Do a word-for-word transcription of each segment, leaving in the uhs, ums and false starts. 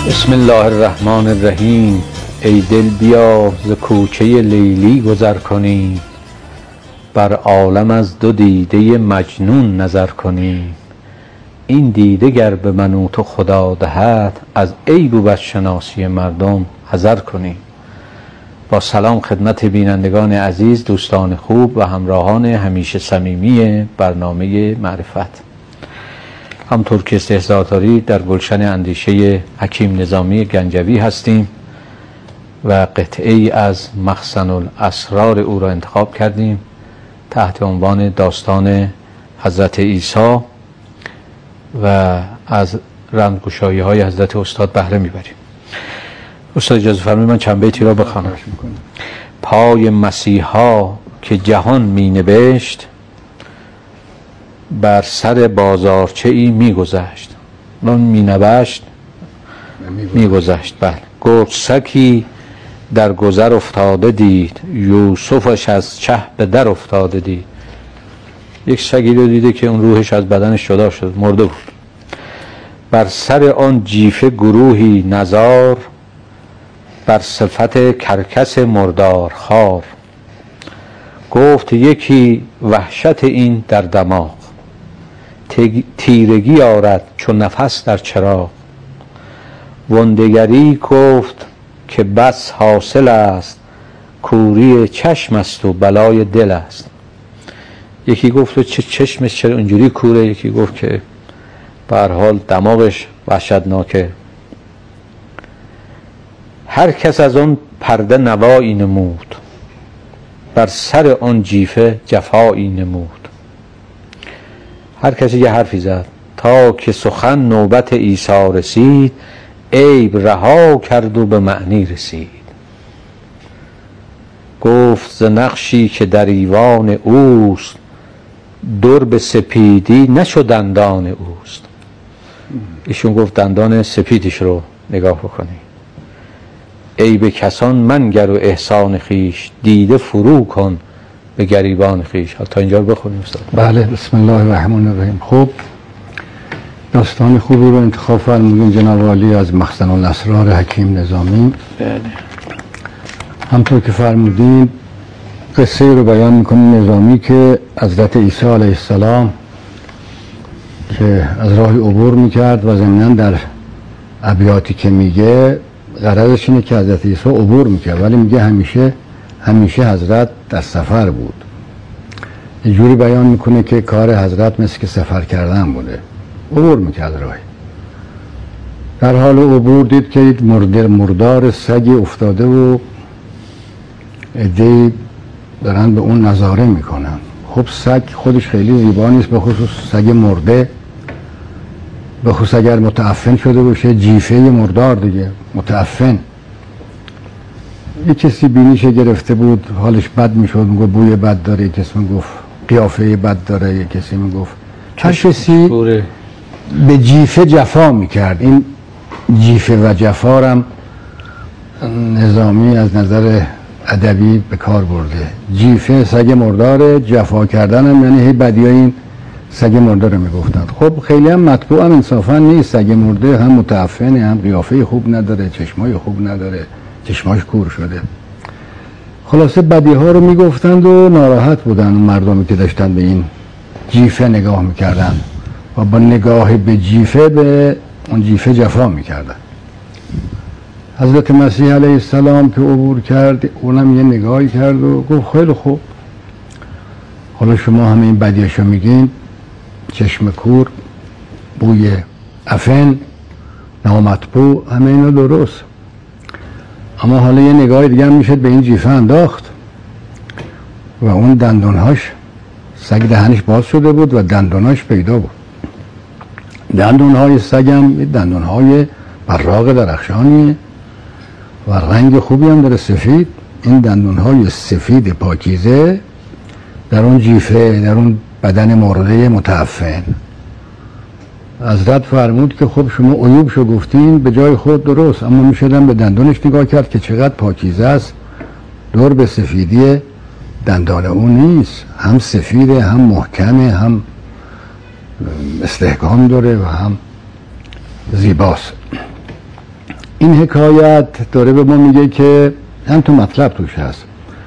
بسم الله الرحمن الرحیم. ای دل بیا ز کوچه لیلی گذر کنیم، بر عالم از دو دیده مجنون نظر کنیم. این دیده گر به من و تو خدا دهد، از عیب و بدشناسی مردم حذر کنیم. با سلام خدمت بینندگان عزیز، دوستان خوب و همراهان همیشه صمیمی برنامه معرفت. همطور که استحضار دارید در گلشن اندیشه حکیم نظامی گنجوی هستیم و قطعه ای از مخزن الاسرار او را انتخاب کردیم تحت عنوان داستان حضرت عیسی و از رمزگشایی های حضرت استاد بهره میبریم. استاد اجازه فرمایید من چند بیتی را بخوانم. پای مسیحا که جهان می نبشت، بر سر بازارچه ای می گذشت. اون می نبشت می گذشت. بله. گرسکی در گذر افتاده دید، یوسفش از چه به در افتاده دید. یک سگی رو دیده که اون روحش از بدنش جدا شد، مرده بود. بر سر آن جیفه گروهی نزار، بر صفت کرکس مردار خار. گفت یکی وحشت این در دماغ، تیرگی آرد چون نفس در چراغ. وندگری گفت که بس حاصل است، کوری چشم است و بلای دل است. یکی گفت چه چشمش چرا اینجوری کوره، یکی گفت که به هر حال دماغش وحشتناکه. هر کس از آن پرده نوایی نمود، بر سر آن جیفه جفایی نمود. هر کسی یه حرفی زد تا که سخن نوبت عیسی رسید، عیب رها کرد و به معنی رسید. گفت ز نقشی که در ایوان اوست، در به سپیدی نشد دندان اوست. ایشون گفت دندان سپیدش رو نگاه بکنی. عیب کسان منگر و احسان خیش، دیده فرو کن به گریبان خیش. تا اینجا رو بخونیم استاد. بله. بسم الله الرحمن الرحیم. خب داستان خوبی رو انتخاب فرمودین جناب عالی از مخزن الاسرار حکیم نظامی. بله. همطور که فرمودین قصه رو بیان میکنه نظامی که حضرت عیسی علیه السلام که از راهی عبور میکرد و ضمناً در ابیاتی که میگه غرضش اینه که حضرت عیسی عبور میکرد، ولی میگه همیشه همیشه حضرت در سفر بود. یه جوری بیان میکنه که کار حضرت مثل که سفر کردن بوده، عبور میکرد راهی. در حال عبور دید که یک مردر مردار سگی افتاده و عده‌ای دارن به اون نظاره میکنن. خب سگ خودش خیلی زیبا نیست، به خصوص سگ مرده، به خصوص اگر متعفن شده باشه، جیفه مردار دیگه متعفن. یک کسی بینیش گرفته بود، حالش بد میشد، میگفت بوی بد داره، یک کسی میگفت قیافه بد داره، یک کسی میگفت. هر کسی به جیفه جفا میکرد. این جیفه و جفا هم نظامی از نظر ادبی به کار برده. جیفه سگ مرداره، جفا کردن هم یعنی هی بدی های این سگ مرده رو میگفتند. خب خیلی هم مطبوع هم انصافا نیست. سگ مرده هم متعفنه، هم قیافه خوب نداره، چشمای خوب نداره، چشماش کور شده. خلاصه بدی ها رو میگفتند و ناراحت بودن مردمی که داشتن به این جیفه نگاه میکردن و با نگاه به جیفه به اون جیفه جفا میکردن. حضرت مسیح علیه السلام که عبور کرد، اونم یه نگاهی کرد و گفت خیلی خوب، حالا شما همه این بدیاشو میگین، چشم کور، بوی عفن، نامطبوع، همه اینا درست، اما حالا یه نگاه دیگه هم میشد به این جیفه انداخت و اون دندونهاش، سگ دهنش باز شده بود و دندونهاش پیدا بود. دندونهای سگ هم دندونهای براق درخشانیه و رنگ خوبی هم داره، سفید. این دندونهای سفید پاکیزه در اون جیفه، در اون بدن مرده متعفن. حضرت فرمود که خب شما عیوبشو گفتین به جای خود درست، اما میشدم به دندانش نگاه کرد که چقدر پاکیزه است. دور به سفیدی دندان اون نیست، هم سفیده، هم محکمه، هم استحکام داره و هم زیباست. این حکایت داره به ما میگه که هم تو مطلب توش هست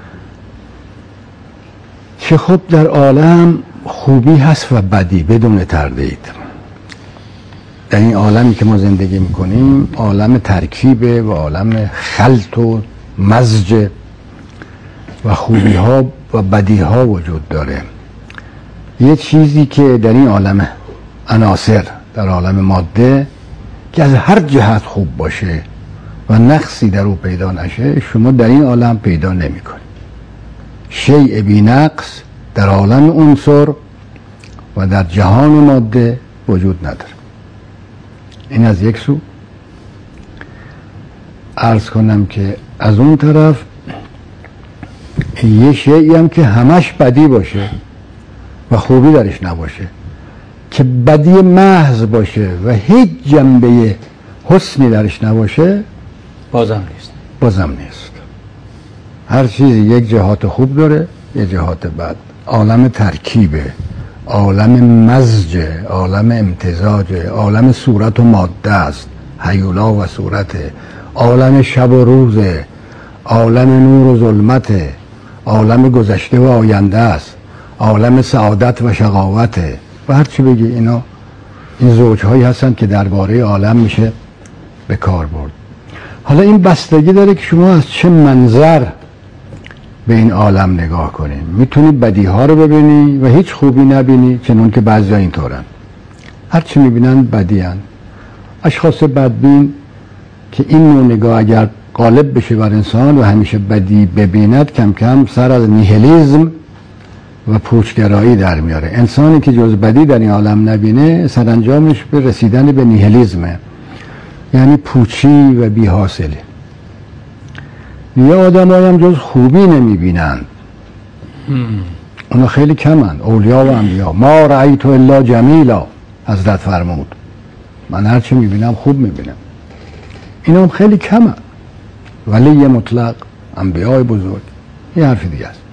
که خب در عالم خوبی هست و بدی بدون تردید. در این عالمی که ما زندگی میکنیم عالم ترکیبه و عالم خلط و مزج و خوبی ها و بدی ها وجود داره. یه چیزی که در این عالم عناصر، در عالم ماده، که از هر جهت خوب باشه و نقصی در او پیدا نشه، شما در این عالم پیدا نمی کنید. شیء بی نقص در عالم عنصر و در جهان ماده وجود نداره. این از یک سو. عرض کنم که از اون طرف یه شیئی هم که همش بدی باشه و خوبی درش نباشه، که بدی محض باشه و هیچ جنبه حسنی درش نباشه، بازم نیست. بازم نیست. هر چیزی یک جهات خوب داره، یک جهات بد. عالم ترکیبه، عالم مزج، عالم امتزاج، عالم صورت و ماده است، هیولا و صورته، عالم شب و روزه، عالم نور و ظلمته، عالم گذشته و آینده است، عالم سعادت و شقاوته و هر چی بگی. اینا این زوجهایی هستن که درباره عالم میشه به کار برد. حالا این بستگی داره که شما از چه منظر به این عالم نگاه کنی. میتونی بدی ها رو ببینی و هیچ خوبی نبینی، چنون که بعضی ها اینطورن، هر چی میبینن بدی هن. اشخاص بدبین که این نوع نگاه اگر غالب بشه بر انسان و همیشه بدی ببیند، کم کم سر از نیهیلیزم و پوچگرایی در میاره. انسانی که جز بدی در این عالم نبینه، سرانجامش به رسیدن به نیهیلیزمه، یعنی پوچی و بی حاصله. یه آدم هم جز خوبی نمیبینن، اونا خیلی کمن. اولیا و انبیا، ما رأیت الا جمیلا، حضرت فرمود من هرچی میبینم خوب میبینم. اینا هم خیلی کمن. ولی مطلق، انبیاء بزرگ، یه حرف دیگه است.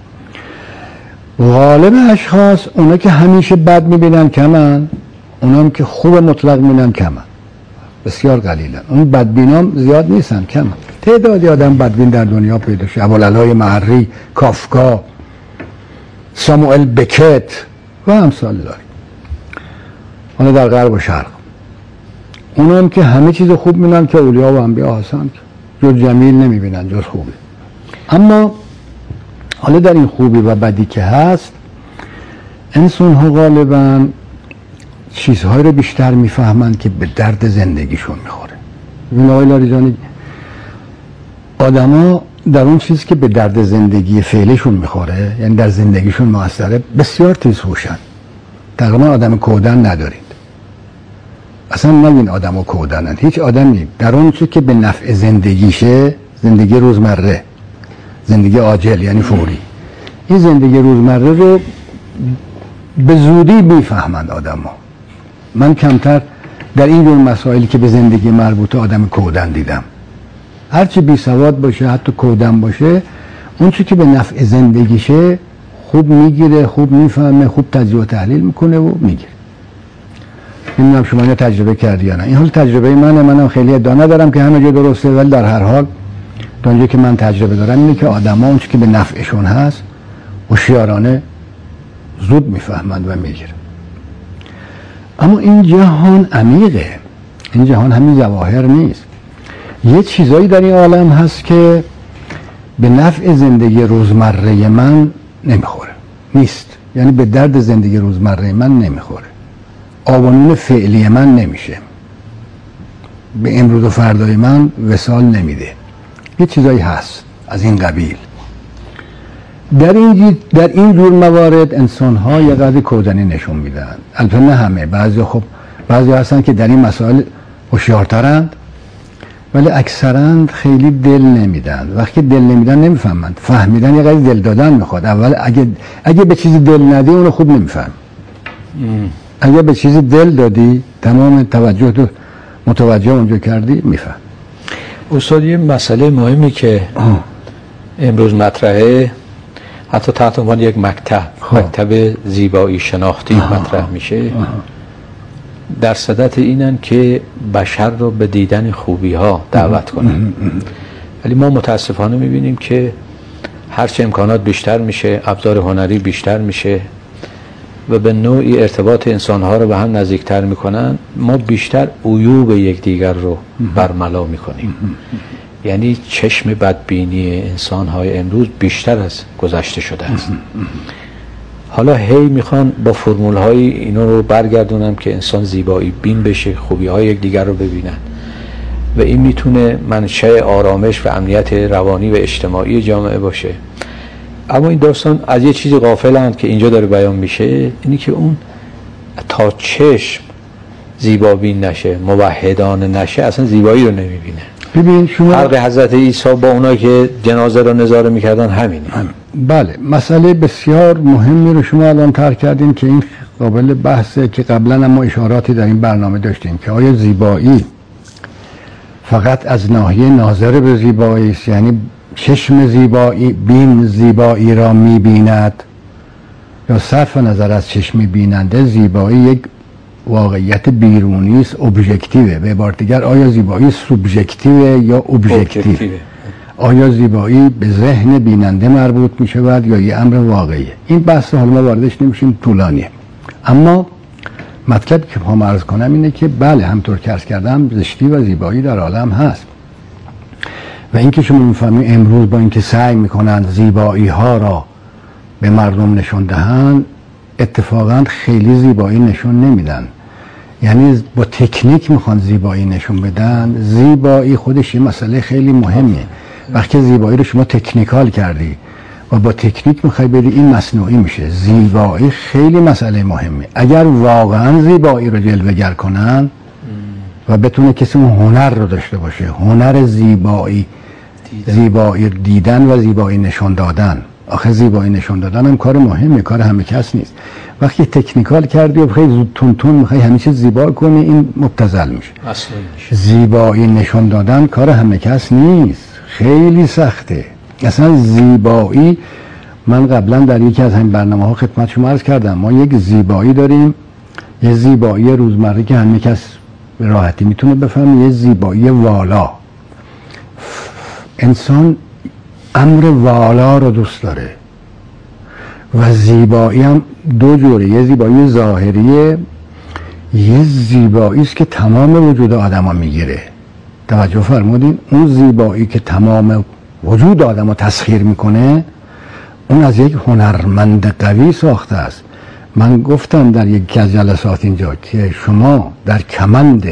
غالب اشخاص اونا که همیشه بد میبینن کمن، اونا هم که خوب مطلق میبینن کمن، بسیار قلیلن. اون بدبینام زیاد نیستن، کمن. تعدادی آدم بدبین در دنیا پیدا شد، ابوالعلای معری، کافکا، ساموئل بکت و امثال داری. اونا در غرب و شرق، اونا هم که همه چیز خوب میبینن که اولیا و انبیا هستن، جز جمیل نمیبینن، جز خوبی. اما حالا در این خوبی و بدی که هست، انسان ها غالبا چیزهایی رو بیشتر میفهمند که به درد زندگیشون میخوره. این آقای لاریجانی، آدم ها در اون چیز که به درد زندگی فعلیشون میخوره، یعنی در زندگیشون موثره، بسیار تیزهوشن. تقریبا آدم کودن ندارید. اصلا نگین آدم ها کودنن. هیچ آدمی در اون چیز که به نفع زندگیشه، زندگی روزمره، زندگی عاجل یعنی فوری، این زندگی روزمره رو به زودی میفهمند آدم ها. من کمتر در این جور مسائلی که به زندگی مربوطه آدم کودن دیدم. هرچی بی سواد باشه، حتی کودن باشه، اون چی که به نفع زندگیشه خوب میگیره، خوب میفهمه، خوب تجزیه و تحلیل میکنه و میگیره. نمیدونم شما اینو تجربه کردی یا نه. این حال تجربه منه، منم خیلی ادعا ندارم که همه جا درسته، ولی در هر حال تا اونجایی که من تجربه دارم اینه که آدم‌ها اون چی که به نفعشون هست هوشیارانه زود میفهمند و میگیرن. اما این جهان عمیقه، این جهان همین ظواهر نیست. یه چیزایی در این عالم هست که به نفع زندگی روزمره من نمیخوره، نیست، یعنی به درد زندگی روزمره من نمیخوره، آبانون فعلی من نمیشه، به امروز و فردای من وصال نمیده. یه چیزایی هست از این قبیل. در این در این جور موارد انسان ها یه قدر کودنی نشون میدن. البته نه همه، بعضی خب بعضی هستن که در این مسائل هوشیارترند، ولی اکثرا خیلی دل نمیدن. وقتی دل نمیدن نمیفهمند. فهمیدن یه قدر دل دادن میخواد. اول اگه اگه به چیزی دل ندی اونو خوب نمیفهم. اگه به چیزی دل دادی، تمام توجه تو متوجه اونجا کردی، میفهم. استاد یه مسئله مهمی که آه. امروز مطرحه، حتی تحت عنوان یک مکتب، خواه. مکتب زیبایی شناختی آه. مطرح میشه. آه. در صدت اینن که بشر رو به دیدن خوبی ها دعوت کنن، ولی ما متاسفانه میبینیم که هرچه امکانات بیشتر میشه، ابزار هنری بیشتر میشه و به نوعی ارتباط انسانها رو به هم نزدیکتر میکنن، ما بیشتر عیوب یکدیگر رو برملا میکنیم. یعنی چشم بدبینی انسانهای امروز بیشتر از گذشته شده است. حالا هی میخوان با فرمول های اینو رو برگردونم که انسان زیبایی بین بشه، خوبی های یکدیگر رو ببینن و این میتونه منشأ آرامش و امنیت روانی و اجتماعی جامعه باشه. اما این داستان از یه چیزی غافلند که اینجا داره بیان میشه، اینی که اون تا چشم زیبابین نشه، موحدانه نشه، اصلا زیبایی رو نمیبینه. ببین شما فرق حضرت عیسی با اونایی که جنازه رو نظاره میکردن همینه. هم. بله، مسئله بسیار مهمی رو شما الان طرح کردین که این قابل بحثه که قبلا هم ما اشاراتی در این برنامه داشتیم که آیا زیبایی فقط از ناحیه ناظر به زیبایی است، یعنی چشم زیبایی بین زیبایی را میبیند، یا صرف نظر از چشم بیننده زیبایی یک واقعیت بیرونی است، ابژکتیوه؟ به عبارت دیگر آیا زیبایی سوبژکتیوه یا ابژکتیو؟ آیا زیبایی به ذهن بیننده مربوط می شود یا یه امر واقعیه؟ این بحث حالا ما واردش نمیشیم، طولانیه. اما مطلبی که ما عرض کنم اینه که بله، همطور که عرض کردم زشتی و زیبایی در عالم هست و اینکه شما میفهمید امروز با اینکه سعی میکنن زیبایی ها را به مردم نشون دهن، اتفاقا خیلی زیبایی نشون نمیدن. یعنی با تکنیک میخوان زیبایی نشون بدن. زیبایی خودش یه مسئله خیلی مهمه. وقتی زیبایی رو شما تکنیکال کردی و با تکنیک میخوای بری، این مصنوعی میشه. زیبایی خیلی مسئله مهمه. اگر واقعا زیبایی رو جلوه‌گر کنن و بتونه کسی اون هنر رو داشته باشه، هنر زیبایی دیدن. زیبایی دیدن و زیبایی نشون دادن. آخه زیبایی نشون دادن هم کار مهمه، کار همه کس نیست. وقتی تکنیکال کردی و خیلی زود تون تون میخوای همه چیز زیبا کنی، این مبتذل میشه. اصلا میشه. زیبایی نشون دادن کار همه کس نیست، خیلی سخته. اصلا زیبایی، من قبلا در یکی از همین برنامه ها خدمت شما عرض کردم، ما یک زیبایی داریم، یه زیبایی روزمره که همه کس به راحتی میتونه بفهمه، یه زیبایی والا. انسان امر والا رو دوست داره و زیبایی هم دو جوره، یه زیبایی ظاهریه، یه زیبایی است که تمام وجود آدم ها میگیره. توجه فرمودین؟ اون زیبایی که تمام وجود آدم ها تسخیر میکنه، اون از یک هنرمند قوی ساخته است. من گفتم در یک از جلسات اینجا که شما در کمند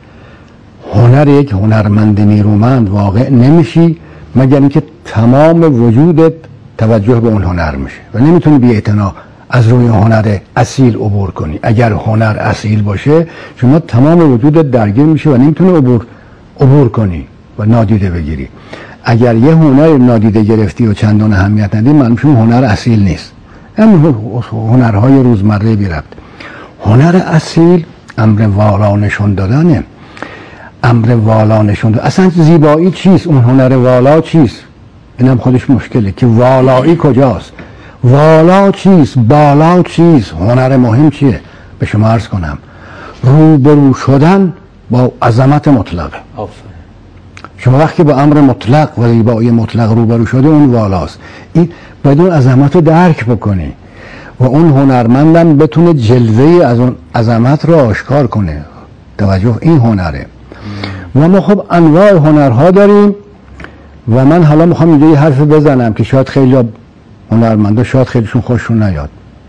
هنر یک هنرمند نیرومند واقع نمیشی مگر اینکه تمام وجودت توجه به اون هنر میشه و نمیتونی بی اعتنا از روی هنر اصیل عبور کنی. اگر هنر اصیل باشه شما تمام وجودت درگیر میشه و نمیتونی عبور عبور کنی و نادیده بگیری. اگر یه هنر نادیده گرفتی و چندان اهمیت ندی، معلوم شون هنر اصیل نیست. این هنرهای روزمره بی ربط. هنر اصیل امر والا نشون دادنه، امر والا نشون دادن. اصلا زیبایی چیست؟ اون هنر والا چیست؟ اینم خودش مشکله که والایی کجاست؟ والا چیست؟ بالا چیست؟ هنر مهم چیه؟ به شما عرض کنم، روبرو شدن با عظمت مطلقه. آفرین. شما وقتی با امر مطلق و زیبایی مطلق روبرو شده، اون والاست. این باید اون عظمت رو درک بکنی و اون هنرمندم بتونه جلوه از اون عظمت رو آشکار کنه. توجه، این هنره. و ما خب انواع هنرها داریم و من حالا میخوام اینجا یه حرف بزنم که شاید خیلی هنرمندا شاید خیلیشون خوششون نیاد.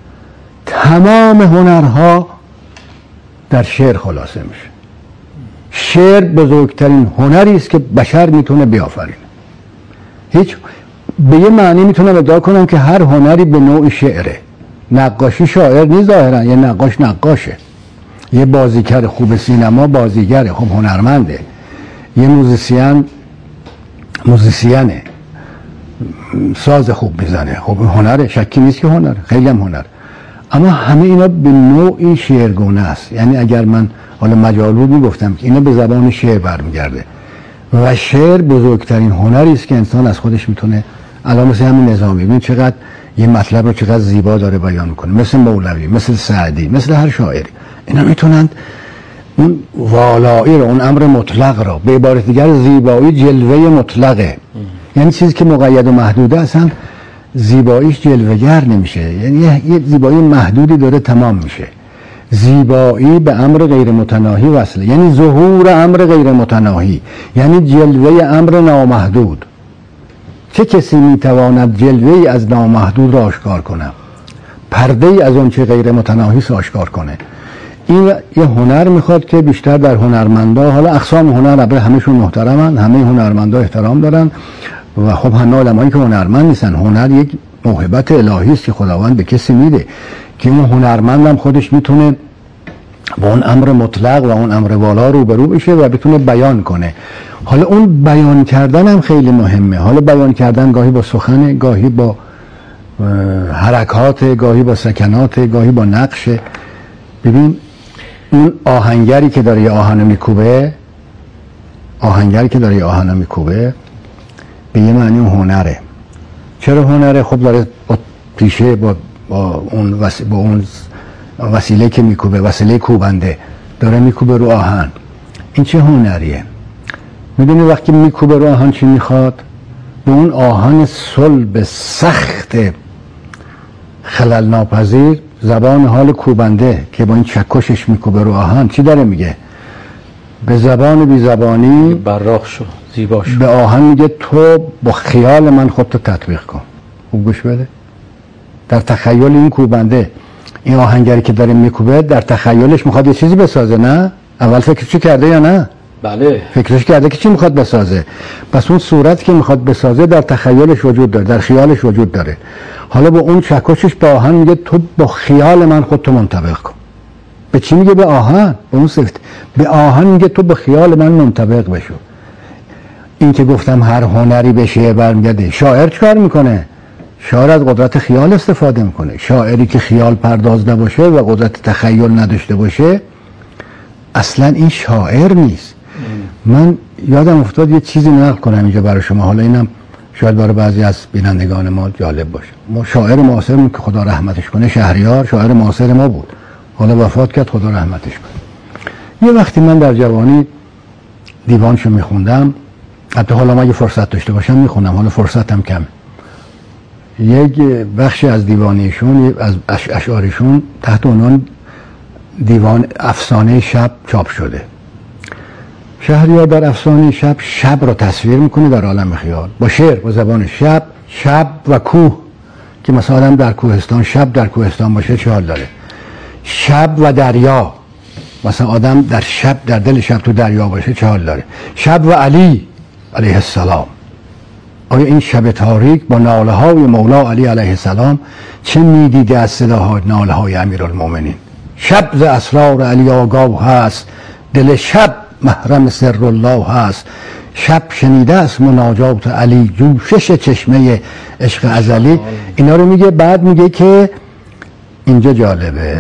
تمام هنرها در شعر خلاصه میشه. شعر بزرگترین هنری است که بشر میتونه بیافرینه. هیچ به یه معنی میتونم ادعا کنم که هر هنری به نوع شعره. نقاشی شاعر نیست ظاهرا، یه نقاش نقاشه، یه بازیگر خوب سینما بازیگره، خب هنرمنده. یه موزیسین موزیسینه، ساز خوب میزنه، خب هنره، شکی نیست که هنره، خیلی هم هنر. اما همه اینا به نوعی شعرگونه است. یعنی اگر من حالا مجال بود میگفتم که اینا به زبان شعر برمیگرده و شعر بزرگترین هنری است که انسان از خودش میتونه. الان مثل همین نظامی، ببین چقدر یه مطلب رو چقدر زیبا داره بیان میکنه، مثل مولوی، مثل سعدی، مثل هر شاعری. اینا میتونن اون والایی رو، اون امر مطلق رو، به عبارت دیگر زیبایی جلوه مطلقه. یعنی چیزی که مقید و محدوده اصلا زیباییش جلوه‌گر نمیشه، یعنی یه زیبایی محدودی داره تمام میشه. زیبایی به امر غیر متناهی وصله، یعنی ظهور امر غیر متناهی، یعنی جلوه امر نامحدود. چه کسی میتواند جلوه از نامحدود را آشکار کنه؟ پرده ای از اون چه غیر متناهی آشکار کنه. این یه هنر میخواد که بیشتر در هنرمندا، حالا اقسام هنر البته همشون محترمن، همه هنرمندا احترام دارن و خب همه آدمایی که هنرمند نیستن. هنر یک موهبت الهی است که خداوند به کسی میده که اون هنرمند هم خودش میتونه با اون امر مطلق و اون امر والا روبرو بشه و بتونه بیان کنه. حالا اون بیان کردن هم خیلی مهمه. حالا بیان کردن گاهی با سخن، گاهی با حرکات، گاهی با سکنات، گاهی با نقش. ببین اون آهنگری که داره آهنو میکوبه، آهنگری که داره آهنو میکوبه به یه معنی هنره. چرا هنره؟ خب داره با پیشه با, با اون وس... با اون وسیله که میکوبه، وسیله کوبنده داره میکوبه رو آهن. این چه هنریه؟ میدونی وقتی میکوبه رو آهن چی میخواد؟ به اون آهن صلب سخت خلل ناپذیر زبان حال کوبنده که با این چکشش میکوبه رو آهن چی داره میگه؟ به زبان بی زبانی براق شو، زیبا شو. به آهن میگه تو با خیال من خودتو تطبیق کن. خوب گوش بده. در تخیل این کوبنده، این آهنگری که داره میکوبه، در تخیلش میخواد یه چیزی بسازه، نه؟ اول فکرش کرده یا نه؟ بله. فکرش کرده که چی میخواد بسازه. پس اون صورت که میخواد بسازه در تخیلش وجود داره، در خیالش وجود داره. حالا با اون چکشش به آهن میگه تو با خیال من خودتو منطبق کن. به چی میگه؟ به آهن. به اون صفت به آهن میگه تو به خیال من منطبق بشو. این که گفتم هر هنری به شعر برمیگرده. شاعر چیکار میکنه؟ شاعر از قدرت خیال استفاده میکنه. شاعری که خیال پرداز نباشه و قدرت تخیل نداشته باشه اصلا این شاعر نیست. من یادم افتاد یه چیزی نقل کنم اینجا برای شما، حالا اینم شاید برای بعضی از بینندگان ما جالب باشه. ما شاعر معاصرمون که خدا رحمتش کنه، شهریار شاعر معاصر ما بود، حالا وفات کرد خدا رحمتش کنه. یه وقتی من در جوانی دیوانشو میخوندم، حتی حالا ما اگه فرصت داشته باشم میخونم، حالا فرصتم کمه. یک بخشی از دیوانیشون، از اشعارشون تحت عنوان دیوان افسانه شب چاپ شده. شهریار در افسانه شب شب رو تصویر میکنه در عالم خیال با شعر، با زبان شب. شب و کوه که مثلا آدم در کوهستان، شب در کوهستان باشه چه حال داره. شب و دریا، مثلا آدم در شب، در دل شب تو دریا باشه چه حال داره. شب و علی علیه السلام، آیا این شب تاریک با ناله های مولا علی علیه السلام چه میدیده از صداهای ناله های امیرالمومنین. شب ز اسرار علی آگاه هست، دل شب محرم سر الله هست. شب شنیده است مناجات علی، جوشش چشمه عشق ازلی. اینا رو میگه. بعد میگه که اینجا جالبه،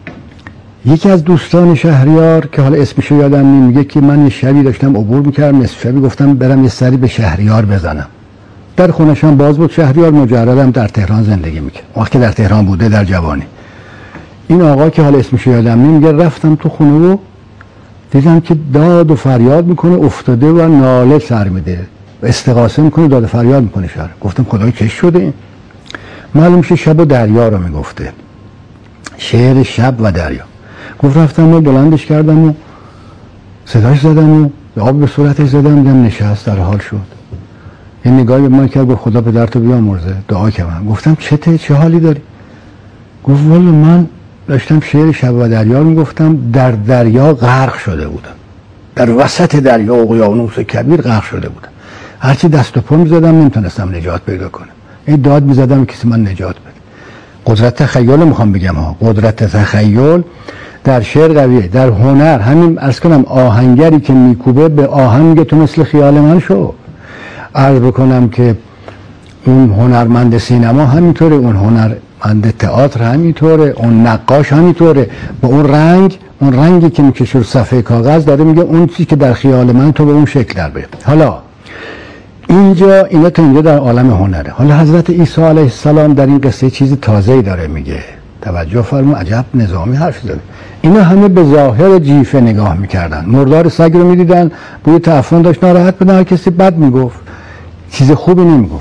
یکی از دوستان شهریار که حالا اسمشو یادم نمیاد میگه که من یه شبی داشتم عبور میکردم، نصف شبی گفتم برم یه سری به شهریار بزنم. در خونشم باز بود. شهریار مجردم در تهران زندگی میکرد، وقتی در تهران بوده در جوانی. این آقا که حالا اسمشو یادم نمیاد میگه رفتم تو خونه و دیدم که داد و فریاد میکنه، افتاده و ناله سر میده و استغاثه میکنه، داد و فریاد میکنه شهر. گفتم خدای چه شده این؟ معلوم شه شب و دریا رو میگفته، شعر شب و دریا. گفت رفتم و بلندش کردم و صداش زدم و آب به صورتش زدم، دیدم نشست در حال شد. این نگاهی به من کرد، گفت خدا پدرتو بیامرزه. دعا کردم. گفتم چته؟ چه حالی داری؟ گفت والا من داشتم شعر شب و دریا میگفتم، در دریا غرق شده بودم، در وسط دریا اقیانوس کبیر غرق شده بودم. هرچی دست و پا میزدم نمیتونستم نجات پیدا کنم. این داد میزدم کسی من نجات بده. قدرت تخیل میخوام بگم ها، قدرت تخیل در شعر قویه، در هنر. همین عرض کنم آهنگری که میکوبه به آهن میگه تو مثل خیال من شو. عرض بکنم که اون هنرمند سینما همینطوره، اون هنرمند تئاتر همینطوره، اون نقاش همینطوره. با اون رنگ، اون رنگی که میکشه رو صفحه کاغذ داره میگه اون چیزی که در خیال من تو به اون شکل در بیار. حالا اینجا اینا تا اینجا در عالم هنره. حالا حضرت عیسی علیه السلام در این قصه چیزی تازه‌ای داره میگه. توجه فرمون، عجب نظامی حرف زده. اینا همه به ظاهر جیفه نگاه میکردن. مردار سگ رو میدیدن بوی تعفن داشت ناراحت بودن، هر کسی بد میگفت، چیز خوبی نمیگفت.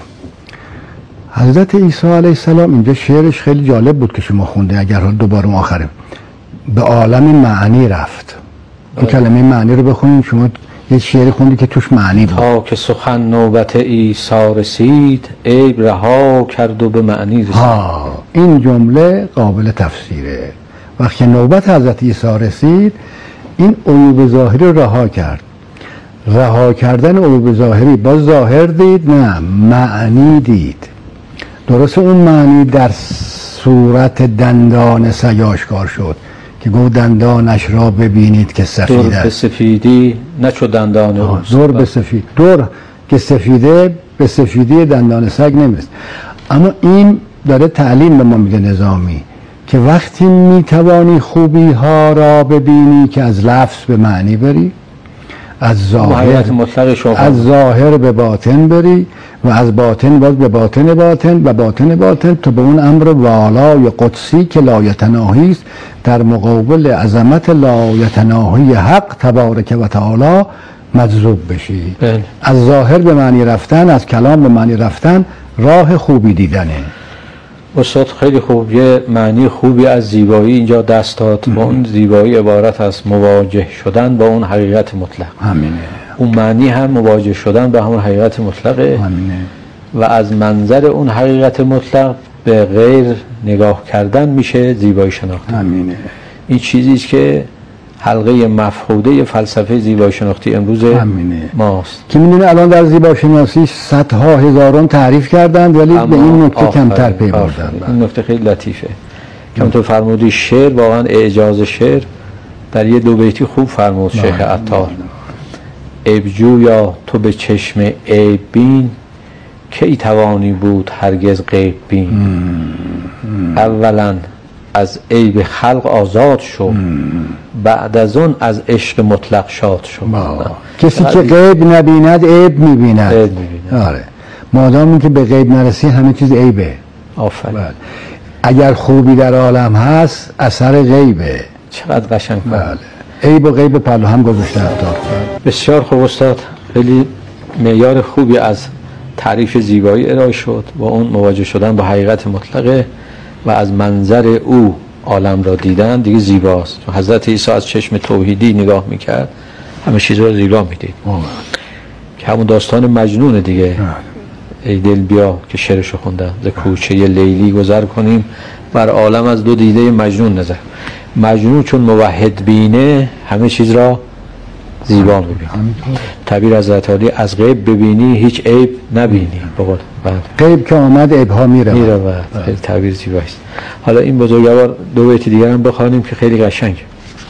حضرت عیسی علیه السلام اینجا شعرش خیلی جالب بود که شما خونده، اگر دوباره آخره به عالم معنی رفت. این کلمه معنی رو بخونید، شما یه شعر خوندی که توش معنی بود. تا که سخن نوبت عیسی رسید، عیب رها کرد و به معنی رسید. ها، این جمله قابل تفسیره. وقتی نوبت حضرت عیسی رسید، این عیوب ظاهری رو رها کرد. رها کردن عیوب ظاهری، باز ظاهر دید؟ نه، معنی دید. درسته اون معنی در صورت دندان سگ آشکار شد که گفت دندانش را ببینید که سفید است. دور به سفیدی نه چو دندان اوست. دور به سفید، دور که سفیده به سفیدی دندان سگ نمیست. اما این داره تعلیم به ما میده نظامی که وقتی میتوانی خوبی ها را ببینی که از لفظ به معنی بری، از ظاهر از ظاهر به باطن بری و از باطن باز به باطن باطن و باطن باطن تو به اون امر والای قدسی که لایتناهی است در مقابل عظمت لایتناهی حق تبارک و تعالی مجذوب بشی. بله. از ظاهر به معنی رفتن، از کلام به معنی رفتن راه خوبی دیدنه. استاد خیلی خوب یه معنی خوبی از زیبایی اینجا دست داد. با اون زیبایی عبارت از مواجه شدن با اون حقیقت مطلق. همینه. اون معنی هم مواجه شدن با همون حقیقت مطلقه. همینه. و از منظر اون حقیقت مطلق به غیر نگاه کردن میشه زیبایی شناختی. همینه. این چیزی است که حلقه مفقوده فلسفه زیبایی شناختی امروز همینه. ماست که میدونه الان در زیبایی شناسی صدها هزاران تعریف کردند ولی به این نکته کمتر پی بردن. این نکته خیلی لطیفه. همونطور فرمودی شعر واقعا اعجاز شعر در یه دو بیتی خوب فرمود شیخ عطار. عیبجویا تو به چشم عیب بین، کی توانی بود هرگز غیب بین. اولا از عیب خلق آزاد شو، بعد از اون از عشق مطلق شاد شو. کسی که غیب نبیند عیب میبیند. عیب میبیند. آره. مادامی که به غیب نرسی همه چیز عیبه. آفرین. اگر خوبی در عالم هست اثر غیبه. چقدر قشنگ. بله. عیب و غیب پلو هم گذاشته افتاد. بسیار خوب استاد، خیلی معیار خوبی از تعریف زیبایی ارائه شد و اون مواجه شدن با حقیقت مطلقه و از منظر او عالم را دیدن دیگه زیباست. حضرت عیسی از چشم توحیدی نگاه میکرد، همه چیز رو زیبا میدید. که همون داستان مجنون دیگه. ای دل بیا که شعرشو خوندم، ز کوچه لیلی گذر کنیم، بر عالم از دو دیده مجنون نظر. مجنون چون موحد بینه همه چیز را زیبا میبینه. تعبیر حضرت علی از غیب ببینی هیچ عیب نبینی. بقول غیب که آمد عیب ها میره میره. خیلی تعبیر زیباییست. حالا این بزرگوار دو بیت دیگر هم بخوانیم که خیلی قشنگه.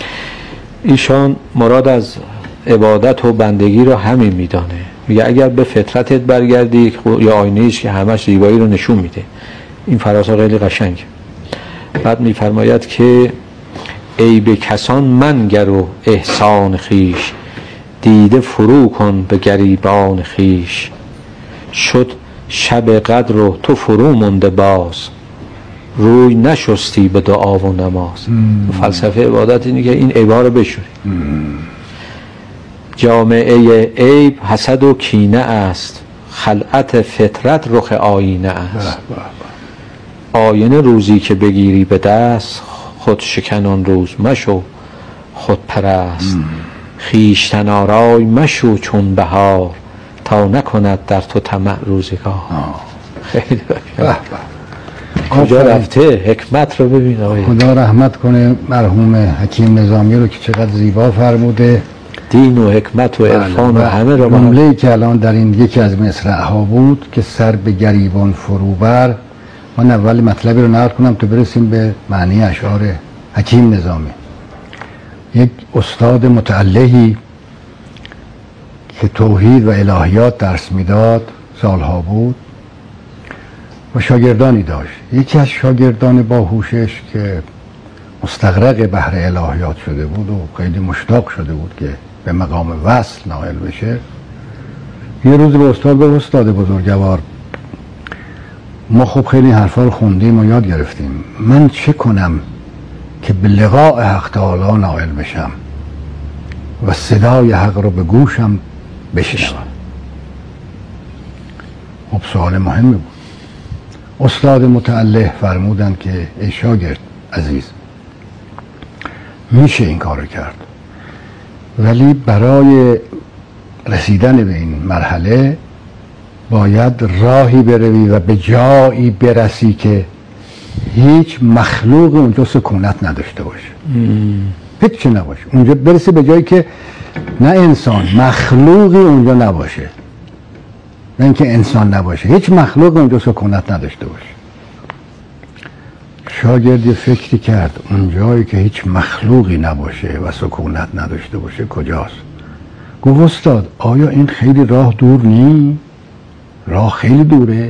ایشان مراد از عبادت و بندگی رو همین میدانه. میگه اگر به فطرتت برگردی یا آینه‌ایش که همش زیبایی رو نشون میده. این فرازها خیلی قشنگه. بعد میفرماید که عیب کسان منگر و احسان خیش، دیده فرو کن به گریبان خیش. شد شب قدر رو تو فرو مونده باز، روی نشستی به دعا و نماز. فلسفه عبادت اینه که این عیبا رو بشوری. جامعه عیب حسد و کینه است، خلعت فطرت رخ آینه است. آینه روزی که بگیری به دست، خود شکنان روز مشو خود پرست. خویشتن آرای مشو چون بهار، تا نکند در تو طمع روزگار. خیلی کجا رفته حکمت رو ببین آقای. خدا رحمت کنه مرحوم حکیم نظامی رو که چقدر زیبا فرموده. دین و حکمت و عرفان و همه رو. جمله‌ای که الان در این یکی از مصرع‌ها بود که سر به گریبان فروبر. من اول مطلبی رو نقل کنم تا برسیم به معنی اشعار حکیم نظامی. یک استاد متعلهی که توحید و الهیات درس میداد سالها بود و شاگردانی داشت. یکی از شاگردان باهوشش که مستغرق بحر الهیات شده بود و خیلی مشتاق شده بود که به مقام وصل نائل بشه، یه روز به استاد به استاد بزرگوار ما خب خیلی حرفا رو خوندیم و یاد گرفتیم، من چه کنم که به لقاء حق تعالی نائل بشم و صدای حق رو به گوشم بشنوم. خب سوال مهمی بود. استاد متعلق فرمودن که ای شاگرد عزیز، میشه این کار کرد، ولی برای رسیدن به این مرحله باید راهی بروی و به جایی برسی که هیچ مخلوق اونجا سکونت نداشته باشه، هیچ چی نباشه. اونجا برسی به جایی که نه انسان، مخلوقی اونجا نباشه، نه اینکه انسان نباشه، هیچ مخلوق اونجا سکونت نداشته باشه. شاگرد یه فکری کرد، اونجایی که هیچ مخلوقی نباشه و سکونت نداشته باشه کجاست؟ گفت استاد آیا این خیلی راه دور نی؟ راه خیلی دوره؟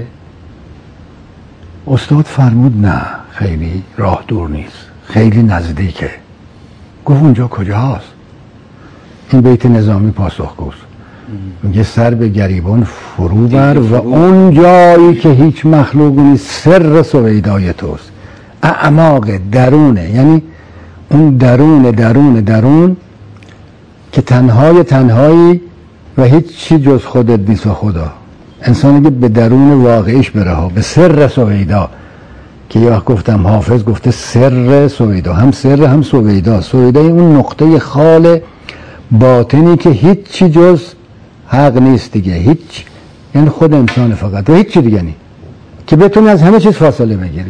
استاد فرمود نه، خیلی راه دور نیست، خیلی نزدیکه. گفت اونجا کجاست؟ این بیت نظامی پاسخگوست، میگه سر به گریبان فرو بر و اون جایی که هیچ مخلوقی نیست سر سویدای توست. اعماق درونه، یعنی اون درون درون درون که تنهای تنهایی و هیچ چی جز خودت نیست و خدا. انسانی که به درون واقعیش بره ها، به سر سویدا، که یه وقت گفتم حافظ گفته سر سویدا، هم سر هم سویدا. سویدا اون نقطه خال باطنی که هیچ چی جز حق نیست دیگه، هیچ، یعنی خود انسان فقط و هیچ چی دیگه نیست که بتونی از همه چیز فاصله بگیری.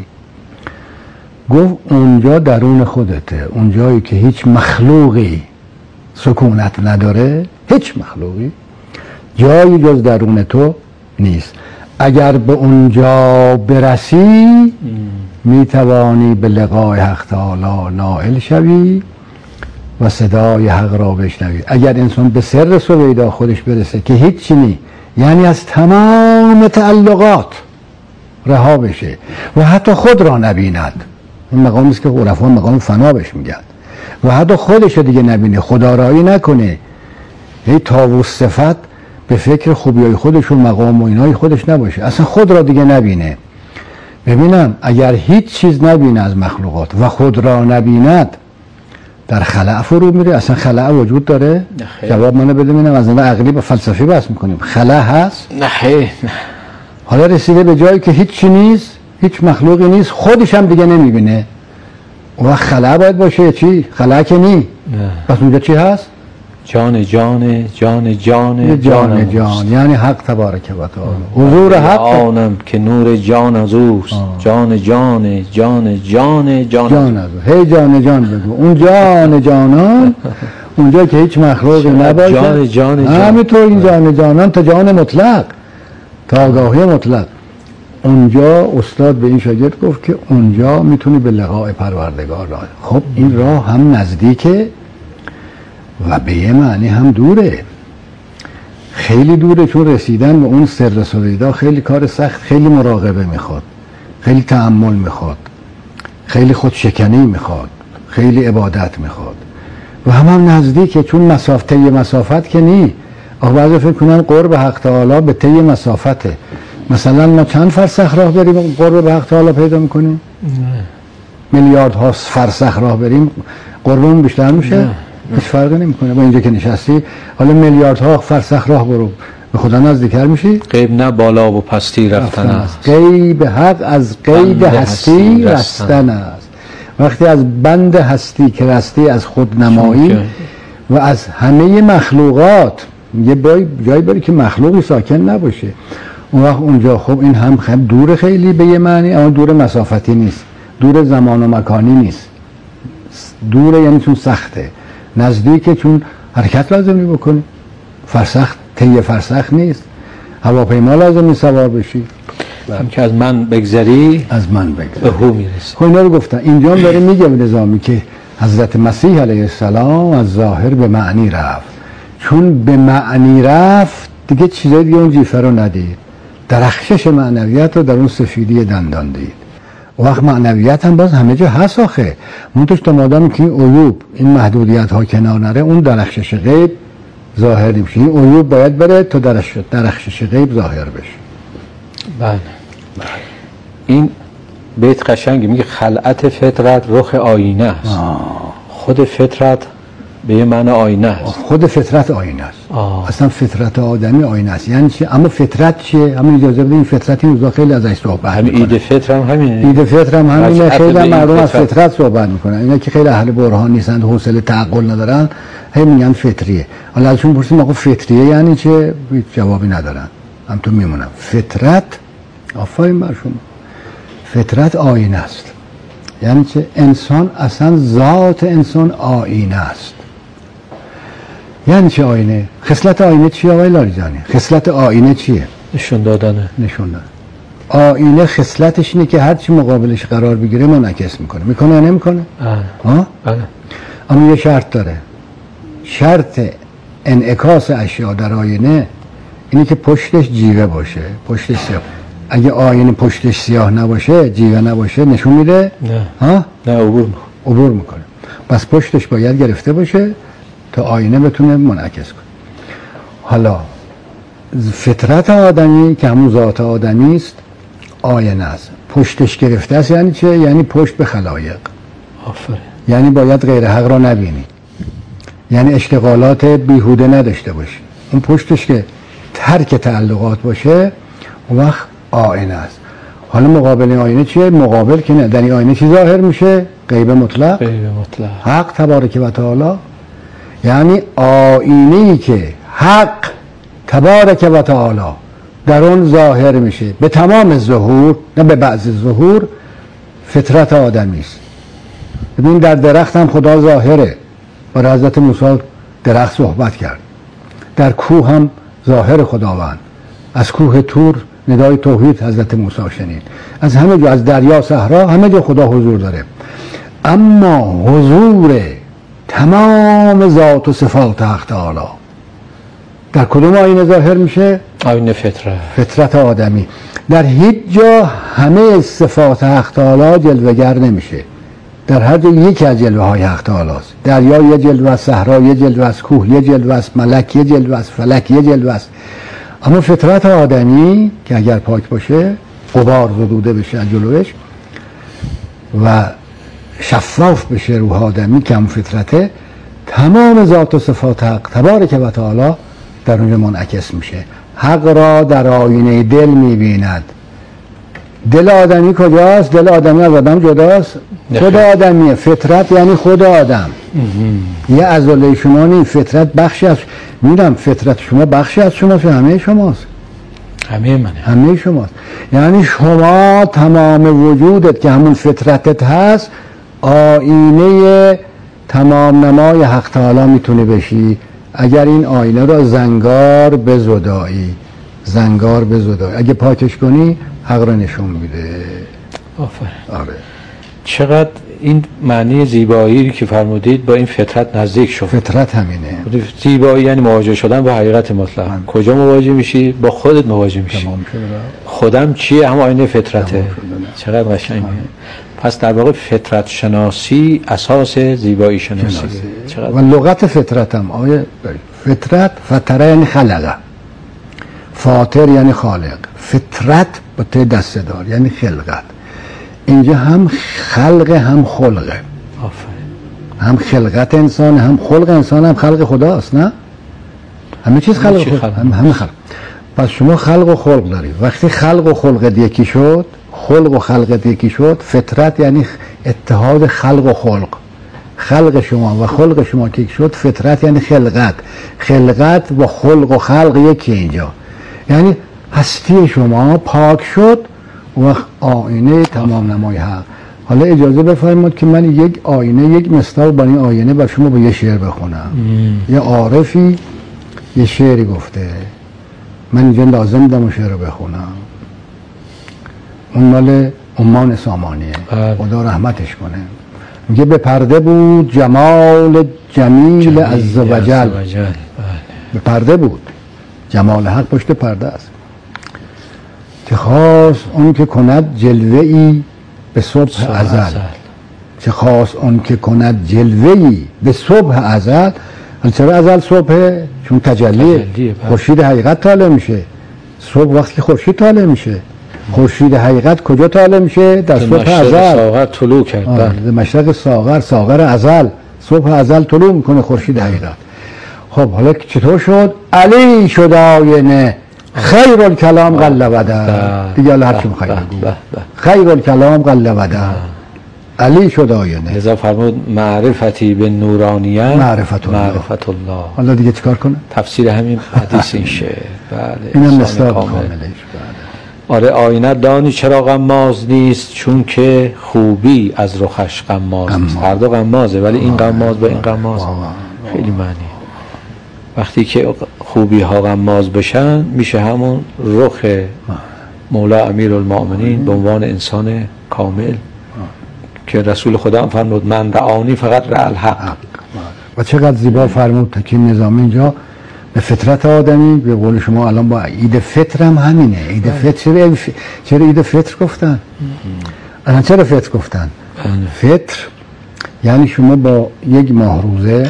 گفت اونجا درون خودته، اونجایی که هیچ مخلوقی سکونت نداره، هیچ مخلوقی جایی جز درون تو نیست. اگر به اونجا برسی میتوانی به لقای حق تعالی نائل شوی و صدای حق را بشنوی. اگر انسان به سر سویدا خودش برسه که هیچ نی، یعنی از تمام تعلقات رها بشه و حتی خود را نبیند، این مقامی است که عرفا مقام فنا بهش میگن، و حتی خودش دیگه نبینه، خدارایی نکنه، هی طاووس صفت به فکر خوبیای خودش و مقام و اینای خودش نباشه، اصلا خود را دیگه نبینه. ببینم اگر هیچ چیز نبینه از مخلوقات و خود را نبیند، در خلأ فرو میره. اصلا خلأ وجود داره؟ جواب منو بده ببینم. از نظر عقلی با فلسفی بحث میکنیم، خلأ هست؟ نه. حالا رسیده به جایی که هیچ چی نیست، هیچ مخلوقی نیست، خودش هم دیگه نمیبینه. و خلأ باید باشه چی؟ خلأ که نی. پس اونجا چی هست؟ جان جان جان جان جان جان، یعنی حق تبارک و تعالی، حضور حق آنم که نور جان از اوست. جان جان جان جان جان جان از او. هی جان جان بگو. اون جان جانان اونجا که هیچ مخلوقی نباشه، جان جان جان، همینطور این جان جانان تا جان مطلق، تا آگاهی مطلق. اونجا استاد به این شاگرد گفت که اونجا میتونی به لقاء پروردگار راه. خب این راه هم نزدیکه و به یه معنی هم دوره، خیلی دوره، چون رسیدن به اون سر سویدا خیلی کار سخت، خیلی مراقبه میخواد، خیلی تأمل میخواد، خیلی خودشکنی میخواد، خیلی عبادت میخواد و هم هم نزدیکه، چون مسافت طی مسافت که نی. آخه بعضی فکر کنن قرب حق تعالی به طی مسافته. مثلا ما چند فرسخ راه بریم قرب به حق تعالی پیدا میکنیم؟ میلیارد ها فرسخ راه بریم قربمون بیشتر میشه؟ هیچ فرقی نمیکنه. با اینجا که نشستی حالا میلیاردها فرسخ راه برو، به خدا نزدیکتر میشی. غیب نه بالا و پستی رفتن است، غیب حق از قید هستی رستن است. وقتی از بند هستی که رستی از خود نمایی و از همه مخلوقات، یه جایی بری که مخلوقی ساکن نباشه، اون وقت اونجا خب این هم خیلی دور، خیلی به یه معنی، اما دور مسافتی نیست، دور زمان و مکانی نیست، دوره یعنی چون سخته، نزدیکه چون حرکت لازمی بکنی، فرسخ طی فرسخ نیست، هواپیما لازمی سوار بشی، هم که از من بگذری از من بگذری به هو میرسی. خب اینا رو گفتن. اینجا هم داره میگه به نظامی که حضرت مسیح علیه السلام از ظاهر به معنی رفت، چون به معنی رفت دیگه چیزای دیگه اون جیفه رو ندید، درخشش معنویت رو در اون سفیدی دندان دید. وقت معنویت هم باز همه جا هست آخه، منتش تا مادامی که این عیوب، این محدودیت ها کنار نره، اون درخشش غیب ظاهر نمیشه. این عیوب باید بره تا درخشش غیب ظاهر بشه. بله. این بیت قشنگی میگه خلعت فطرت رخ آینه است. آه. خود فطرت به یه معنی آینه است. خود فطرت آینه است. آه. اصلا فطرت آدمی آینه است. یعنی چی؟ اما فطرت چیه؟ همین اجازه بدین فطرت این روزا خیلی ازش صحبت همین عید فطر هم همینه. عید فطر هم همینه. خیلی مردم از فطرت. فطرت صحبت میکنن. اینا که خیلی اهل برهان نیستند، حوصله تعقل ندارن، هی میگن فطریه. حالا ازشون پرسیم آقا فطریه یعنی چه؟ هیچ جوابی ندارن. هم تو میمونم. فطرت، آفرین بر شما، فطرت آینه است. یعنی چه؟ انسان اصلا ذات انسان آینه است. یعنی چه آینه؟ خصلت آینه چیه آقای لاریجانی؟ خصلت آینه چیه؟ نشون دادنه. نشون دادن. آینه خصلتش اینه که هر چی مقابلش قرار بگیره منعکس میکنه. میکنه یا نمیکنه؟ ها؟ بله. اما یه شرط داره. شرط انعکاس اشیاء در آینه اینه که پشتش جیوه باشه، پشتش سیاه. اگه آینه پشتش سیاه نباشه، جیوه نباشه، نشون میده؟ نه. ها؟ نه عبور میکنه. عبور میکنه. پس پشتش باید گرفته باشه تا آینه بتونه منعکس کنه. حالا فطرت آدمی که همون ذات آدمی است آینه است. پشتش گرفته است یعنی چه؟ یعنی پشت به خلایق. آفرین. یعنی باید غیر حق را نبینی. یعنی اشتغالات بیهوده نداشته باشی. اون پشتش که ترک تعلقات باشه اون وقت آینه است. حالا مقابل این آینه چیه؟ مقابل که نه، در این آینه چی ظاهر میشه؟ غیب مطلق. غیب مطلق. حق تبارک و تعالی. یعنی آینه‌ای که حق تبارک و تعالی در اون ظاهر میشه به تمام ظهور، نه به بعض ظهور، فطرت آدمی است. ببین در درخت هم خدا ظاهره. با حضرت موسی درخت صحبت کرد. در کوه هم ظاهر خداوند. از کوه طور ندای توحید حضرت موسی شنید. از همه جا، از دریا، صحرا، همه جا خدا حضور داره. اما حضور تمام ذات و صفات حق تعالی در کدوم آینه ظاهر میشه؟ آینه فطرت. فطرت آدمی. در هیچ جا همه صفات حق تعالی جلوه‌گر نمیشه. در هر جا یکی از جلوه های حق تعالی است. دریا یه جلوه است، صحرا یه جلوه است، کوه یه جلوه است، ملک یه جلوه است، فلک یه جلوه است. اما فطرت آدمی که اگر پاک باشه، غبار زدوده بشه از جلوش و شفاف بشه روح آدمی که هم فطرته، تمام ذات و صفات حق تبارک و تعالی در اونجا منعکس میشه. حق را در آینه دل میبیند. دل آدمی کجاست؟ دل آدمی از آدم جداست؟ خود آدمیه. فطرت یعنی خود آدم. یه عضله شما نیست. فطرت بخشی از، میدونم فطرت شما بخشی از شماست، همه شماست. همه منه. همه شماست. یعنی شما تمام وجودت که همون فطرتت هست آینه تمام نمای حق تعالی میتونه بشی اگر این آینه را زنگار بزدایی. زنگار بزدایی. اگه پاکش کنی حق را نشون میده. آفرین. آره. چقدر این معنی زیبایی که فرمودید با این فطرت نزدیک شد. فطرت همینه. زیبایی یعنی مواجه شدن با حقیقت مطلق. هم. کجا مواجه میشی؟ با خودت مواجه میشی. تمام شده. خودم چیه؟ هم آینه فطرته. چقدر قشنگه. پس در واقع فطرت شناسی اساس زیبایی شناسی. چقدر و لغت فطرت هم آیه فطرت، فطره یعنی خلقه، فاطر یعنی خالق، فطرت با ته دسته دار یعنی خلقت. اینجا هم خلق هم خلقه. آفرین. هم خلقت انسان، هم خلق انسان، هم خلق خداست. نه همه چیز خلق خدا، خلق. هم همه خلق. پس شما خلق و خلق داری. وقتی خلق و خلق یکی شد، خلق و خلق یکی شد، فطرت یعنی اتحاد خلق و خلق. خلق شما و خلق شما که یک شد، فطرت یعنی خلقت. خلقت و خلق و خلق یکی اینجا. یعنی هستی شما پاک شد و آینه تمام نمای حق. حالا اجازه بفرمایید که من یک آینه، یک مصداق با این آینه بر شما با یه شعر بخونم. ام. یه عارفی یه شعری گفته، من اینجا لازم دارم شعر رو بخونم. اون مال عمان سامانیه، خدا رحمتش کنه. میگه به پرده بود جمال جمیل عزوجل. به پرده بود، جمال حق پشت پرده است. که خواست اون که کند جلوه ای به صبح ازل. چه خواست اون که کند جلوه ای به صبح ازل. چرا ازل صبحه؟ چون تجلیه. خورشید حقیقت طالع میشه صبح، وقتی که خورشید طالع میشه. خورشید حقیقت کجا طالع میشه؟ در صبح ازل. ساغر طلوع کرد. در مشرق ساغر، ساغر ازل، صبح ازل طلوع میکنه خورشید حقیقت. خب حالا چطور شد؟ علی شد آینه، خیر الکلام قل وده. دیگه حالا هر چی میخوای بگو. خیر الکلام قل وده. علی شد آینه. لذا فرمود معرفتی به نورانیت معرفت الله. معرفت الله. حالا دیگه چیکار کنه؟ تفسیر همین حدیث این شعر. بله. اینم مصداق کاملش. آره آینه دانی چرا غماز نیست، چون که خوبی از رخش غماز نیست. هر دو غمازه ولی این غماز با این غماز خیلی معنی. وقتی که خوبی ها غماز بشن میشه همون رخ مولا امیرالمؤمنین به عنوان انسان کامل که رسول خدا هم فرمود من رعانی فقط رع الحق. و چقدر زیبا فرمود حکیم نظامی اینجا به فطرت آدمی. به قول شما الان با عید فطر هم همینه. عید فطر چرا عید فطر گفتن؟ الان چرا فطر گفتن؟ فطر یعنی شما با یک ماه روزه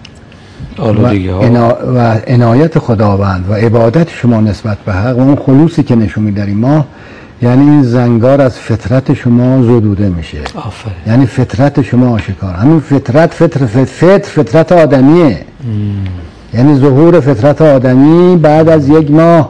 و, انا و عنایت خداوند و عبادت شما نسبت به حق و اون خلوصی که نشون میده در این ماه، یعنی این زنگار از فطرت شما زدوده میشه. آفره. یعنی فطرت شما آشکار. همین فطرت فطر فطر فطر فطرت آدمیه. ام. یعنی ظهور فطرت آدمی بعد از یک ماه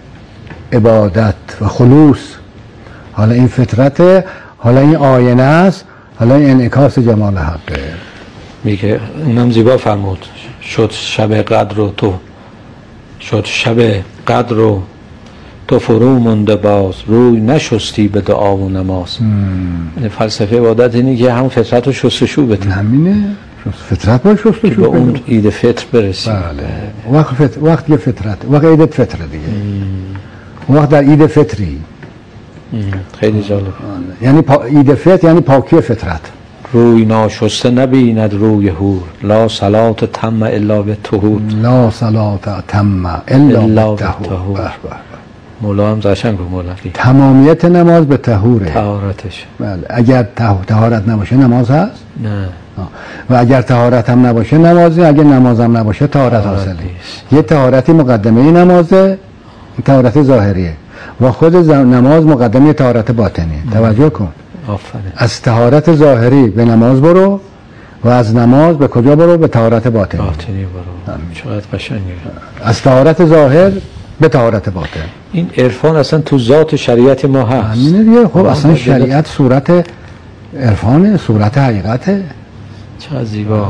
عبادت و خلوص. حالا این فطرت، حالا این آینه است، حالا این انعکاس جمال حقه. میگه اونم زیبا فرمود شد شب قدر رو تو شد شب قدر رو تو فرو مونده باز، روی نشستی به دعا و نماز. یعنی فلسفه عبادت اینه که هم فطرت رو شستشو بده. همینه، فطرت باید شستشو بده به اون عید فطر برسیم. بله. وقت فطر، وقت یه فطرت، وقت عید فطر دیگه. ام. وقت در عید فطری. ام. خیلی جالب. یعنی پا... عید فطر یعنی پاکی فطرت. روی ناشسته نبیند روی هور، لا صلات تم الا به طهور. لا صلات تم الا به طهور. مولا هم قشنگ گفت مولوی. تمامیت نماز به طهوره. طهارتش. بله. اگر طهارت نباشه نماز هست؟ نه. و اگر طهارت هم نباشه نمازی، اگر نماز هم نباشه طهارت حاصله. یه طهارتی مقدمه نمازه، طهارت ظاهریه، و خود نماز مقدمه طهارت باطنی. توجه کن. آفرین. از طهارت ظاهری به نماز برو و از نماز به کجا برو؟ به طهارت باطنی. باطنی برو. چقدر قشنگه. از طهارت ظاهر به طهارت باطن. این عرفان اصلا تو ذات شریعت ما هست. همینه دیگه. خب اصلا شریعت صورت عرفانه، صورت حقیقته. چقدر زیبا.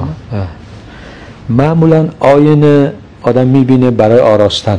معمولا آینه آدم میبینه برای آراستنه.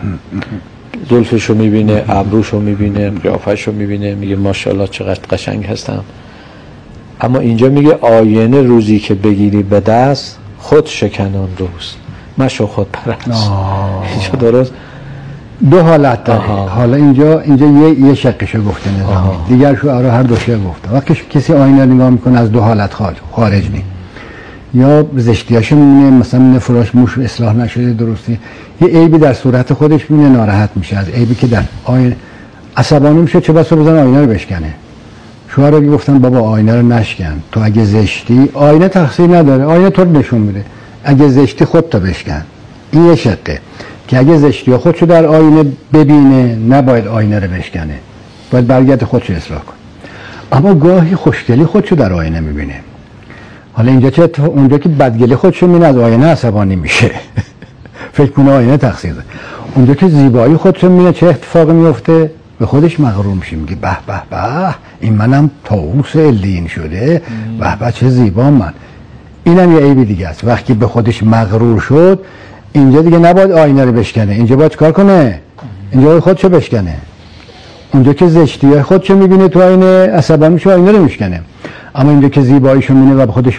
زلفشو میبینه، ابروشو میبینه، قیافشو میبینه، میگه ماشاءالله چقدر قشنگ هستم. اما اینجا میگه آینه روزی که بگیری به دست، خود شکنان روز مشو خود پرست. اینجا درست دو حالت داره. حالا اینجا اینجا یه یه شقشو گفته نظامی، دیگر شو آره هر دو شق گفته. وقتی کسی آینه نگاه میکنه از دو حالت خارج خارج نی، یا زشتیاشو میبینه، مثلا میبینه فراش موش اصلاح نشده درستی، یه عیبی در صورت خودش میبینه ناراحت میشه از عیبی که در آینه عصبانی میشه، چه بسا بزن آینه رو بشکنه. شوهر گفتن بابا آینه رو نشکن، تو اگه زشتی آینه تقصیر نداره، آینه تو رو نشون میده، اگه زشتی خودت بشکن. این یه شقه که اگه زشتی خودشو در آینه ببینه نباید آینه رو بشکنه، باید برگرد خودشو اصلاح کنه. اما گاهی خوشگلی خودشو در آینه میبینه. حالا اینجا چه اونجا که بدگلی خودشو میبینه از آینه عصبانی میشه فکر کنه آینه تقصیر داره. اونجا که زیبایی خودشو میبینه چه اتفاقی میفته؟ به خودش مغرور میشه، میگه به به به این منم طاووس علیین شده، به به چه زیبا من. اینم یه عیبی دیگه است. وقتی به خودش مغرور شد، اینجا دیگه نباید آینه رو بشکنه، اینجا باید کار کنه، اینجا باید خودشو بشکنه. اونجا که زشتی خودشو میبینه تو آینه عصبانی میشه، آینه رو میشکنه. اما اینجا که زیباییشو میبینه و به خودش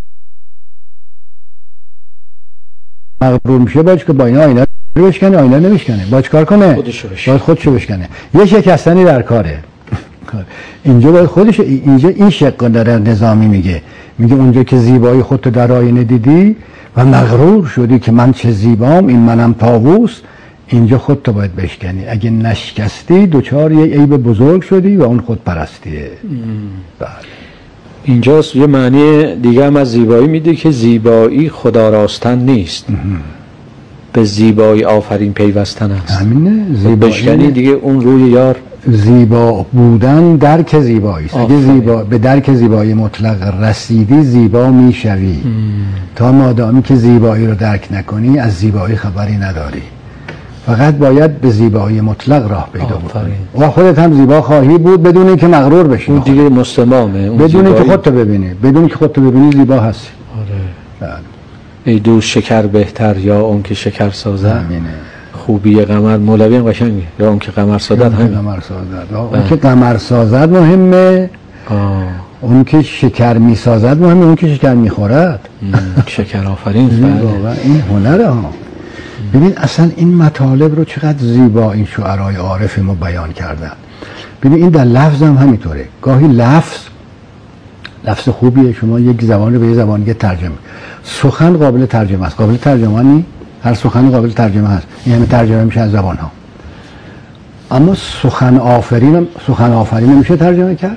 مغرور میشه، باید که با این آینه رو بشکنه، آینه رو نمیشکنه، باید کار کنه، خودشو بشکنه. باید خودشو بشکنه. یه شکستنی در کاره. اینجا باید خودش، اینجا این شق داره نظامی میگه، میگه اونجا که زیبایی خودتو در آینه دیدی و مغرور شدی که من چه زیبام، این منم طاووس، اینجا خودتو باید بشکنی. اگه نشکستی دوچار یه عیب بزرگ شدی و اون خود پرستیه. بله. اینجاست یه معنی دیگه هم از زیبایی میده که زیبایی خدا راستن نیست، به زیبایی آفرین پیوستن است. همینه زیبایی. بشکنی دیگه اون روی یار زیبا بودن درک زیبایی است. اگه زیبا به درک زیبایی مطلق رسیدی زیبا میشوی. تا مادامی که زیبایی رو درک نکنی از زیبایی خبری نداری. فقط باید به زیبایی مطلق راه پیدا بکنی و خودت هم زیبا خواهی بود بدون اینکه مغرور بشی. اون دیگه مستمامه، بدون اینکه خودت ببینی، بدون اینکه خودت ببینی زیبا هستی. آره. ای دوست شکر بهتر یا اون که شکر سازد. همینه. خوبی قمر مولوی هم قشنگه، یا اون که قمر سازد. همین قمر سازد. اون که قمر سازد مهمه. آه. اون که شکر می سازد مهمه، اون که شکر می خورد. شکر آفرین. واقعا این هنره ها. ببین اصلا این مطالب رو چقدر زیبا این شعرهای عارف ما بیان کردن. ببین این در لفظ هم همینطوره. گاهی لفظ لفظ خوبیه، شما یک زبان رو به یک زبان دیگه ترجمه. سخن قابل ترجمه است. قابل ترجمه نی؟ هر سخنی قابل ترجمه هست. این همه ترجمه میشه از زبان ها. اما سخن آفرین سخن آفرین میشه ترجمه کرد.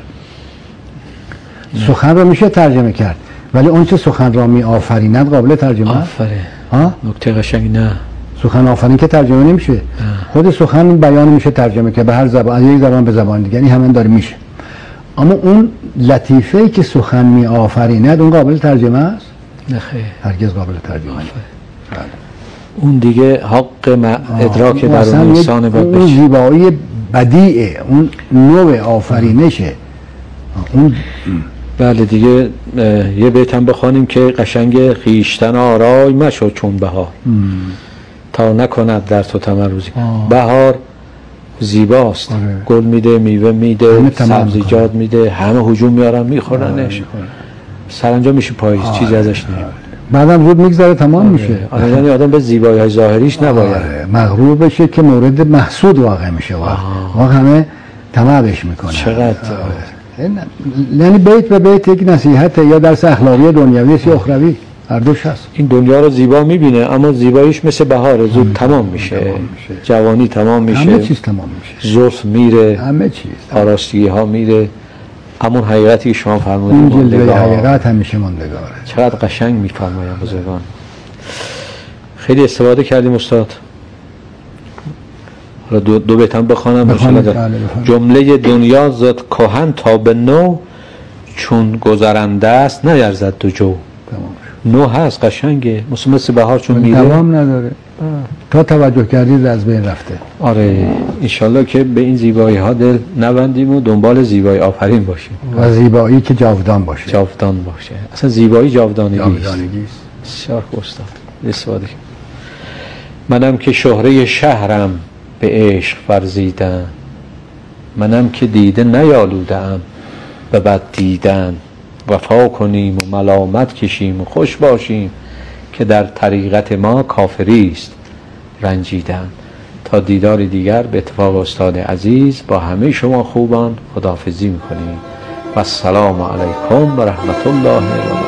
سخن رو میشه ترجمه کرد. ولی اون چه سخن را می آفریند قابل ترجمه است. آفرین. ها؟ نکته قشنگی. نه. سخن آفرین که ترجمه نمیشه. نه. خود سخن بیان میشه ترجمه که به هر زبان، از یک زبان به زبان دیگه، یعنی همین داره میشه. اما اون لطیفه‌ای که سخن می آفریند اون قابل ترجمه است؟ نه خیر. هرگز قابل ترجمه نیست. اون دیگه حق ادراک درون انسان باید بشه. اون زیبایی بدیعه، اون نوع آفرینشه. اون بله دیگه. یه بیت هم بخوانیم که قشنگ خویشتن آرای مشو چون بهار تا نکند در تو تمرزی. بهار زیباست. آره. گل میده، میوه میده، سبزیجات میده، همه هجوم میارن میخورنش. آره. سرانجام میشه پاییز. آره. چیزی ازش نمیاد. بعدم زود میگذره تمام. آره. میشه. آره. یعنی آدم به زیبایی های ظاهریش نباید آره. مغرور بشه که مورد محسود واقع میشه. واقع همه طمع بهش میکنه. چقدر آره. یعنی بیت به بیت یک نصیحت یا درس اخلاقی دنیوی است یا اخروی، هر دوش هست. این دنیا رو زیبا میبینه اما زیباییش مثل بهاره، زود تمام میشه. تمام میشه. جوانی تمام میشه. همه چیز تمام میشه. زلف میره، همه چیز، آراستی ها میره. همون حقیقتی که شما فرمودید، اون جلوه حقیقت همیشه ماندگاره. چقدر قشنگ میفرمایند بزرگان. خیلی استفاده کردیم استاد. دو, دو بیت هم بخوانم. جمله دنیا زد کهن تا به نو، چون گذرنده است نیرزد دو جو. نو هست، قشنگه، مثل مثل بهار چون میره دوام نداره. تا توجه کردید از بین رفته. آره. انشالله که به این زیبایی ها دل نبندیم و دنبال زیبایی آفرین باشیم و زیبایی که جاودان باشه. جاودان باشه. اصلا زیبایی جاودانگی است. جاودانگی است. بسیار خوب استاد. استفاده. منم که شهره شهرم به عشق ورزیدم، منم که دیده نیالودم به بد دیدن. وفا کنیم و ملامت کشیم و خوش باشیم که در طریقت ما کافری است رنجیدن. تا دیدار دیگر به اتفاق استاد عزیز با همه شما خوبان خداحافظی میکنیم و السلام علیکم و رحمت الله و برکاته.